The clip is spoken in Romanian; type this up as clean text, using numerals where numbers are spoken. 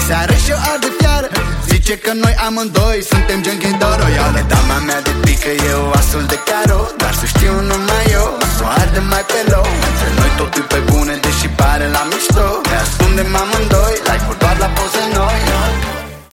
seară și o ard de fiară. Zice că noi amândoi suntem genchi de royale. Dama mea de pică, eu asul de caro. Dar să știu